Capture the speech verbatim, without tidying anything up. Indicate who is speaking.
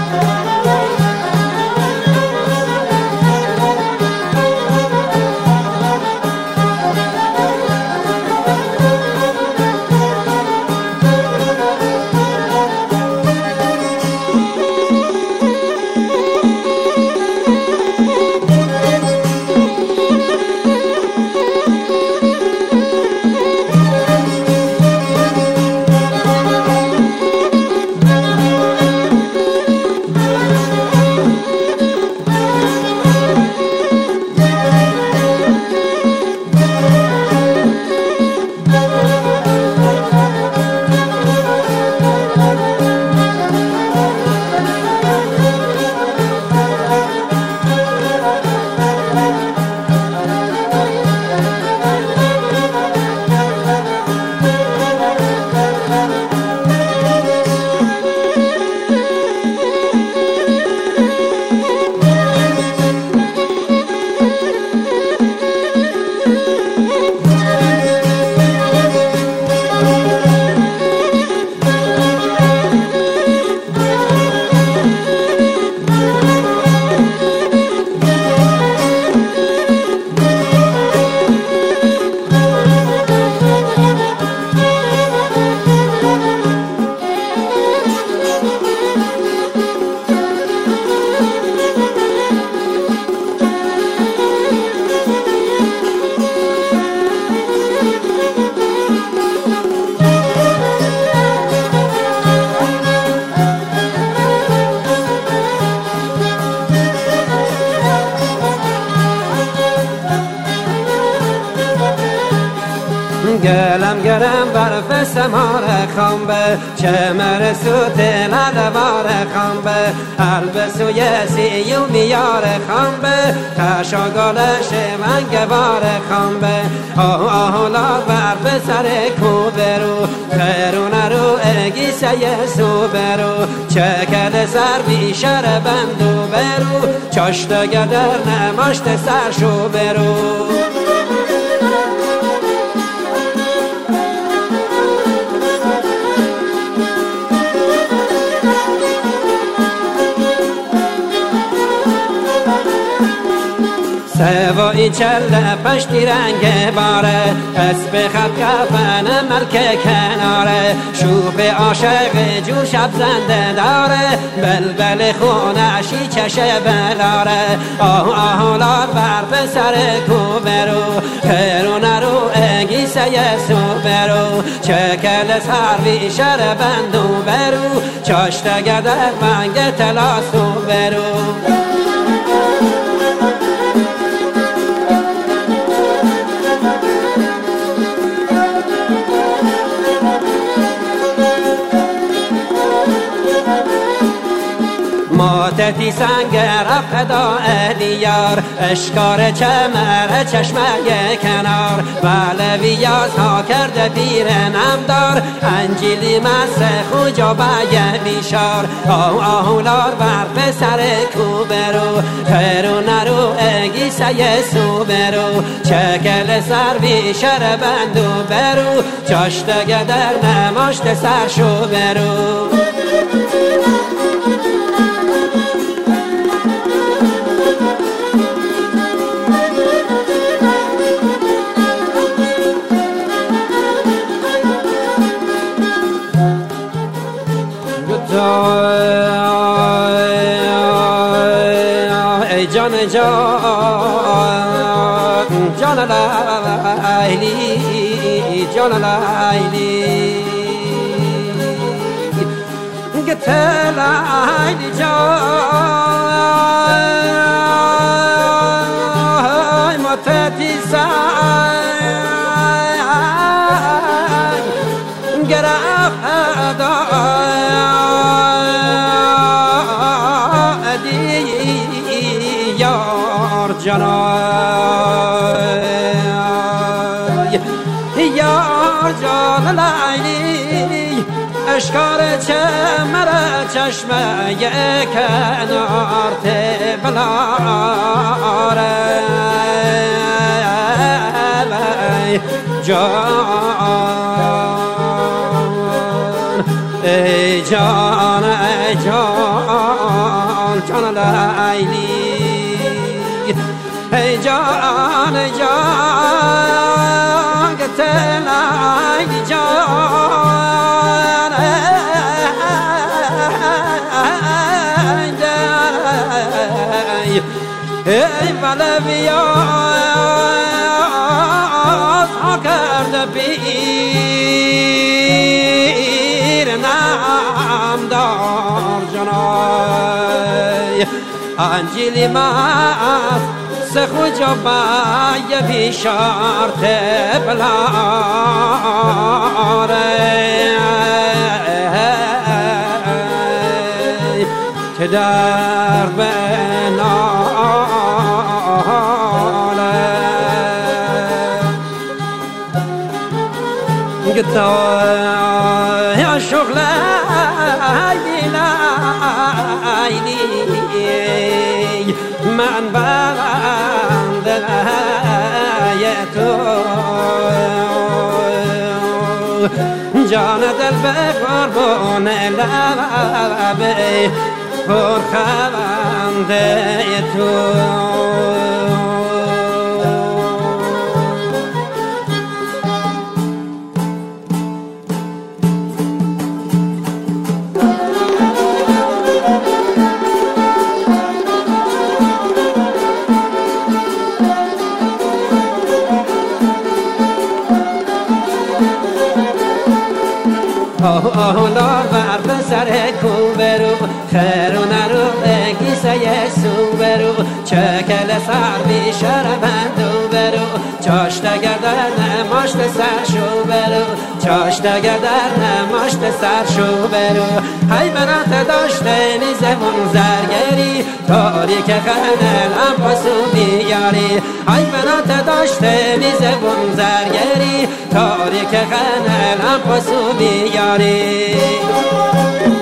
Speaker 1: گلم گرم برف سمار خامبه چه مرسو تلالوار خامبه البسو یسی و میار خامبه تشاگالش منگوار خامبه آه آهولا برف سر کوبرو خیرون رو اگیسه یسو برو چکل سر بیشر بندو برو چاشت گدر نماشت سر شو برو سوایی چله پشتی رنگ باره اسب خط کفن ملک کناره شوف عاشق جو شب زنده داره بلبل خونشی چشه بلاره آه آهولار بر به سر کوبرو خیرونه رو اگیسه یسو برو چکل سروی شر بندو برو چاشت گدر منگ تلاسو برو ماتتی سنگ رفت دا الیار اشکار چمر چشمه کنار ولویاز ها کرده پیر نمدار انجیلی مسخ و جابه بیشار آه آهولار بر سر کوبرو خیرون رو اگیسه یسو برو چکل سر بیشر بندو برو چاشت گدر نماشت سر شو برو ای جان جان جان لیلی جان لیلی گت لیلی جان ماتتی سنگ گرفت جانای یار جان لیلی اشکار چمر چشمه کنار تبلاره جان ای جان ای جان جان لیلی ای جان ای جان گتل ای جان ای بلویات ها کرده بیر نامدار جنای انجیلی مات سخو جبای بیشارت بلاره که در بناله گتا یا شغل لیلی من بنده تو جان دل به قربان لبه پرخنده تو آهنار بر بسر کوبرو خیرون رو بگیسه سو برو چکل سر بیشر بندو برو چاشته گردر نماشت سر شو برو چاشته گردر نماشت سر شو برو حیبنات داشته نیزمون زرگری تاریک خنل هم پاسو بیاری حیبنات داشته نیزمون زرگری تاریک خنل هم پاسو بیاری